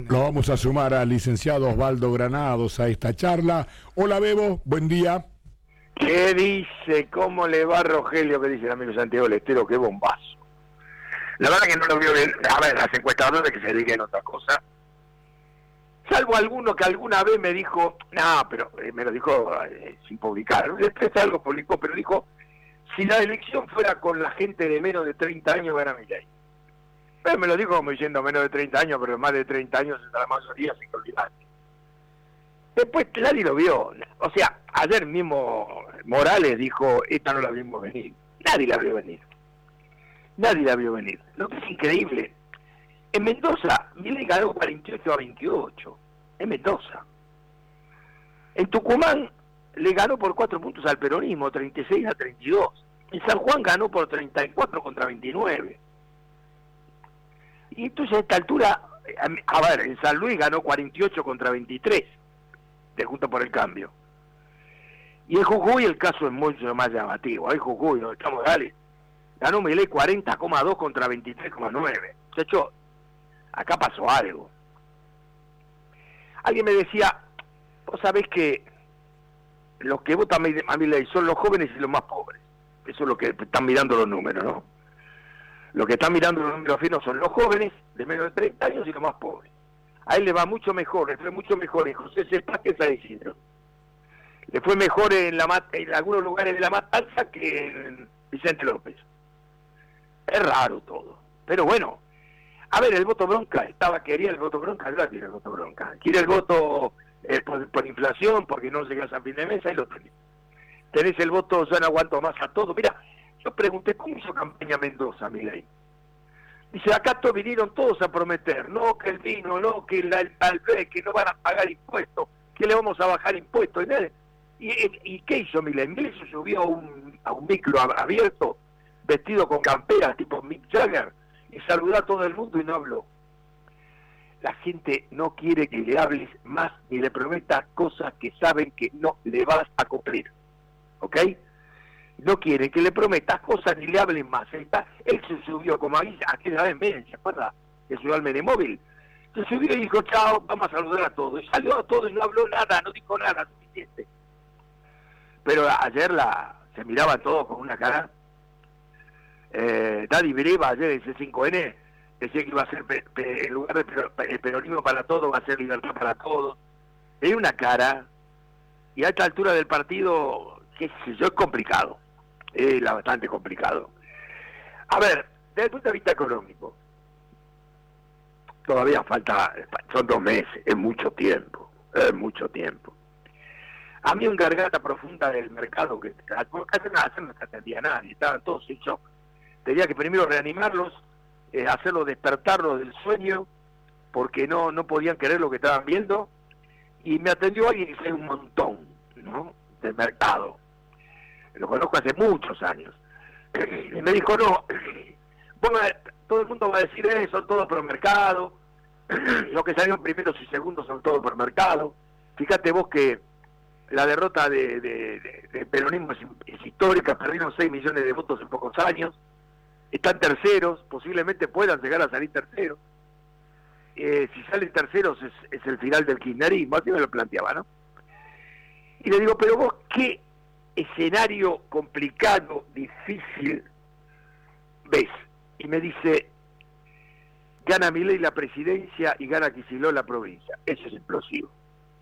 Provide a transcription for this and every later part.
Lo vamos a sumar al licenciado Osvaldo Granados a esta charla. Hola Bebo, buen día. ¿Qué dice? ¿Cómo le va Rogelio? ¿Qué dice el amigo Santiago del Estero? ¡Qué bombazo! La verdad que no lo vio bien. A ver, las encuestadoras que se dediquen a otra cosa. Salvo alguno que alguna vez me dijo, no, pero me lo dijo sin publicar. Después algo publicó, pero dijo, si la elección fuera con la gente de menos de 30 años, gana Milei. Pero me lo dijo como diciendo menos de 30 años, pero más de 30 años la mayoría se olvidaste. Después nadie lo vio. O sea, ayer mismo Morales dijo, esta no la vimos venir. Nadie la vio venir. Nadie la vio venir. Lo que es increíble. En Mendoza, Milei ganó 48-28. En Mendoza. En Tucumán le ganó por 4 puntos al peronismo, 36-32. En San Juan ganó por 34 contra 29. Y entonces a esta altura, a ver, en San Luis ganó 48 contra 23. De Juntos por el Cambio. Y en Jujuy el caso es mucho más llamativo. Ahí Jujuy, donde estamos, dale, ganó Milei 40,2 contra 23,9. Muchachos, acá pasó algo. Alguien me decía, vos sabés que los que votan a Milei son los jóvenes y los más pobres. Eso es lo que están mirando los números, ¿no? Los que están mirando los números finos son los jóvenes de menos de 30 años y los más pobres. A él le va mucho mejor, le fue mucho mejor en José Cepaz que en San Isidro. Le fue mejor en algunos lugares de La Matanza que en Vicente López. Es raro todo. Pero bueno, a ver, el voto bronca, quería el voto bronca, no quiere el voto bronca. Quiere el voto por inflación, porque no llegas a fin de mes, ahí lo tenés. Tenés el voto, yo no aguanto más a todo. Mira, yo pregunté, ¿cómo hizo campaña Mendoza, Milei? Dice, acá vinieron todos a prometer, no que el vino, no que que no van a pagar impuestos, que le vamos a bajar impuestos. ¿Y qué hizo Milei? Milei se subió a un micro abierto, vestido con camperas tipo Mick Jagger, y saludó a todo el mundo y no habló. La gente no quiere que le hables más ni le prometas cosas que saben que no le vas a cumplir. ¿Ok? No quiere que le prometas cosas ni le hablen más. Él se subió como aquella vez en Menem, ¿se acuerda? Que subió al Menemóvil. Se subió y dijo, chao, vamos a saludar a todos. Y salió a todos y no habló nada, no dijo nada suficiente. Pero ayer se miraba todo con una cara. Daddy Breva, ayer en C5N, decía que iba a ser, en lugar de peronismo para todos, va a ser libertad para todos. Hay una cara, y a esta altura del partido, qué sé yo, es complicado. Es bastante complicado. A ver, desde el punto de vista económico, todavía falta, son 2 meses, es mucho tiempo. A mí un garganta profunda del mercado, que casi no se atendía a nadie, estaban todos en shock. Tenía que primero reanimarlos, hacerlos despertarlos del sueño, porque no podían creer lo que estaban viendo, y me atendió alguien que fue un montón, ¿no?, del mercado. Lo conozco hace muchos años. Y me dijo, no, todo el mundo va a decir eso, son todos por mercado. Los que salieron primeros y segundos son todos por mercado. Fíjate vos que la derrota de peronismo es histórica, perdieron 6 millones de votos en pocos años. Están terceros, posiblemente puedan llegar a salir terceros. Si salen terceros es el final del kirchnerismo, así me lo planteaba, ¿no? Y le digo, pero vos, ¿qué escenario complicado, difícil ves? Y me dice, gana Milei la presidencia y gana Kicillof la provincia. Eso es explosivo.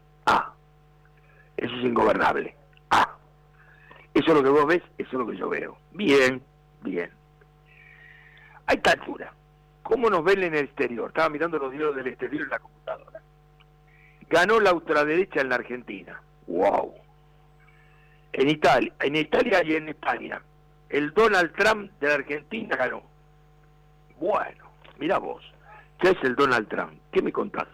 Eso es ingobernable. Eso es lo que vos ves, eso es lo que yo veo. Bien. A esta altura, ¿cómo nos ven en el exterior? Estaba mirando los diarios del exterior en la computadora. Ganó la ultraderecha en la Argentina. ¡Wow! En Italia y en España, el Donald Trump de la Argentina ganó. Bueno, mira vos, ¿qué es el Donald Trump? ¿Qué me contás?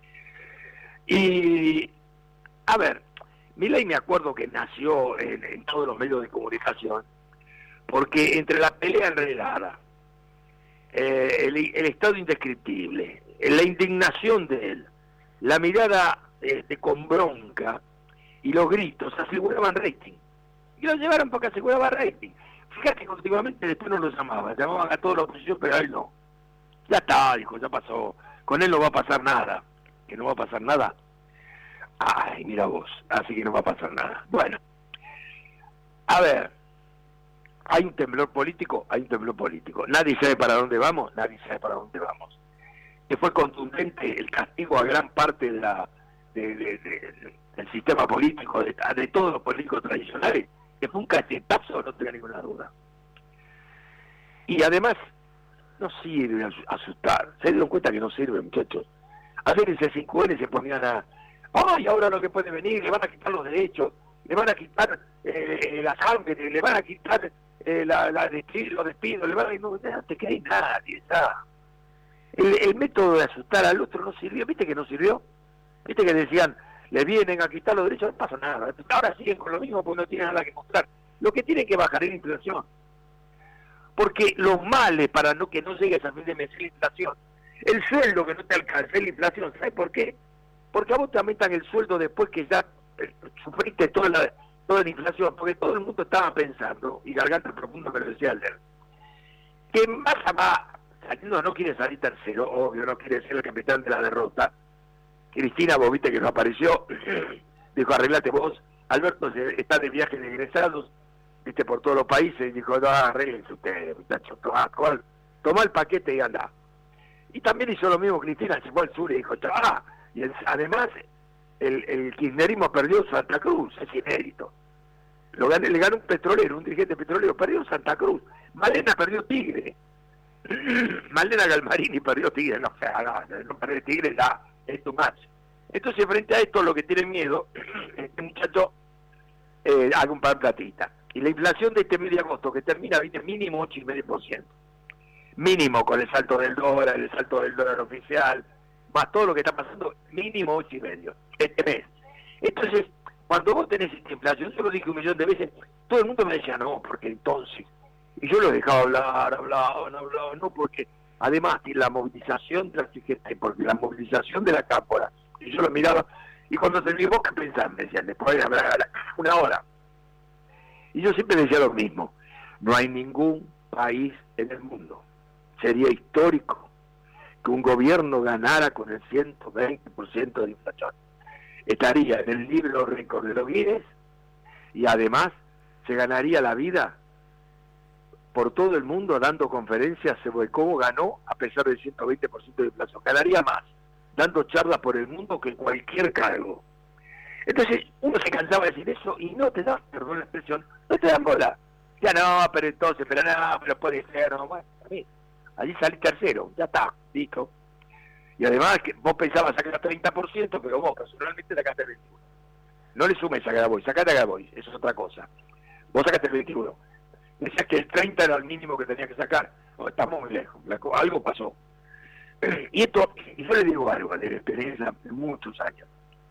Y, a ver, Milei me acuerdo que nació en todos los medios de comunicación, porque entre la pelea enredada, el estado indescriptible, la indignación de él, la mirada con bronca y los gritos aseguraban rating. Y lo llevaron porque aseguraba rating. Fíjate que continuamente después no lo llamaban a toda la oposición, pero a él no. Ya está, dijo, ya pasó. Con él no va a pasar nada. que no va a pasar nada. Ay, mira vos, así que no va a pasar nada. Bueno, a ver, hay un temblor político, nadie sabe para dónde vamos, que fue contundente el castigo a gran parte del sistema político, de todos los políticos tradicionales, que fue un cachetazo, no tenga ninguna duda. Y además, no sirve asustar, se dieron cuenta que no sirve, muchachos. Ayer en C5N se ponían ay, ahora lo que puede venir, le van a quitar los derechos, le van a quitar la sangre, le van a quitar los despidos, no te cae nadie, ¿sabes? El método de asustar al otro no sirvió. ¿Viste que no sirvió? ¿Viste que decían, le vienen a quitar los derechos? No pasa nada. Ahora siguen con lo mismo porque no tienen nada que mostrar. Lo que tienen que bajar es la inflación. Porque los males para que no llegues a fin de mes es la inflación. El sueldo que no te alcanza es la inflación. ¿Sabes por qué? Porque a vos te aumentan el sueldo después que ya sufriste toda la inflación. Porque todo el mundo estaba pensando, y Garganta Profundo me lo decía ayer, que Massa va saliendo, no quiere salir tercero, obvio, no quiere ser el capitán de la derrota. Cristina, vos viste que no apareció, dijo, arreglate vos. Alberto está de viaje de egresados, viste, por todos los países, y dijo, no, arreglense ustedes, muchachos, tomá el paquete y anda. Y también hizo lo mismo Cristina, se fue al sur y dijo, y además el kirchnerismo perdió Santa Cruz, es inédito. Le ganó un petrolero, un dirigente petrolero, perdió Santa Cruz. Malena perdió Tigre. Malena Galmarini perdió Tigre, no perder Tigre es too much. Entonces, frente a esto, lo que tienen miedo, este muchacho haga un par de platita. Y la inflación de este mes de agosto, que termina, viene mínimo 8,5%. Mínimo, con el salto del dólar oficial, más todo lo que está pasando, mínimo 8,5% este mes. Entonces, cuando vos tenés esta inflación, yo lo dije 1.000.000 de veces, todo el mundo me decía, no, porque entonces... Y yo los dejaba hablaban, no, porque además la movilización de la CGT, porque la movilización de la cámpora, y yo lo miraba, y cuando terminé, ¿vos qué pensás? Me decían, después de hablar una hora. Y yo siempre decía lo mismo, no hay ningún país en el mundo, sería histórico que un gobierno ganara con el 120% de inflación. Estaría en el libro récord de los Guinness, y además se ganaría la vida por todo el mundo dando conferencias sobre cómo ganó a pesar del 120% de inflación. Ganaría más dando charlas por el mundo que cualquier cargo. Entonces uno se cansaba de decir eso y no te da, perdón la expresión, no te dan bola. Ya no, pero entonces, pero puede ser, no, bueno, a mí, allí salí tercero, ya está, listo. Y además que vos pensabas sacar 30%, pero vos personalmente sacaste el 21%. No le sumes a Grabois, sacate a Grabois, eso es otra cosa. Vos sacaste el 21%. Decías que el 30 era el mínimo que tenía que sacar. No, estamos muy lejos, algo pasó. Y esto, y yo le digo algo, de la experiencia de muchos años.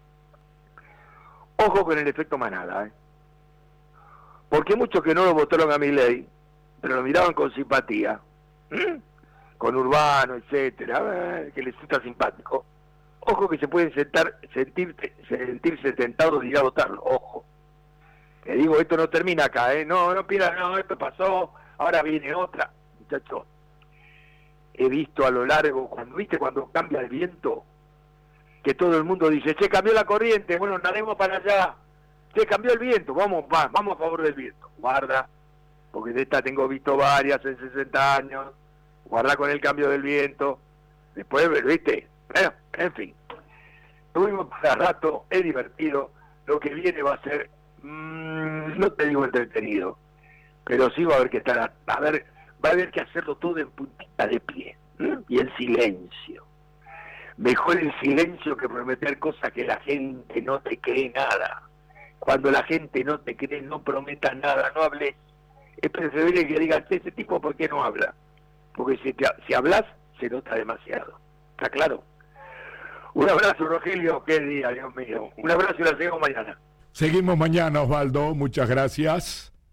Ojo con el efecto manada, porque muchos que no lo votaron a Milei, pero lo miraban con simpatía, con Urbano, etcétera, que les resulta simpático. Ojo que se pueden sentirse tentados de ir a votarlo, ojo. Te digo, esto no termina acá, no pidas, no, esto pasó, ahora viene otra. Muchachos, he visto a lo largo, cuando cambia el viento, que todo el mundo dice, che, cambió la corriente, bueno, nademos para allá, che, cambió el viento, vamos a favor del viento. Guarda, porque de esta tengo visto varias en 60 años, guarda con el cambio del viento, después, viste, bueno, en fin, tuvimos para rato, es divertido, lo que viene va a ser, no te digo entretenido, pero sí va a haber que estar, va a haber que hacerlo todo en puntita de pie, y el silencio. Mejor el silencio que prometer cosas que la gente no te cree nada. Cuando la gente no te cree, no prometas nada, no hables. Es preferible que digas, ese tipo, ¿por qué no habla? Porque si hablas, se nota demasiado. ¿Está claro? Un abrazo, Rogelio. Qué día, Dios mío. Un abrazo y la seguimos mañana. Seguimos mañana, Osvaldo. Muchas gracias.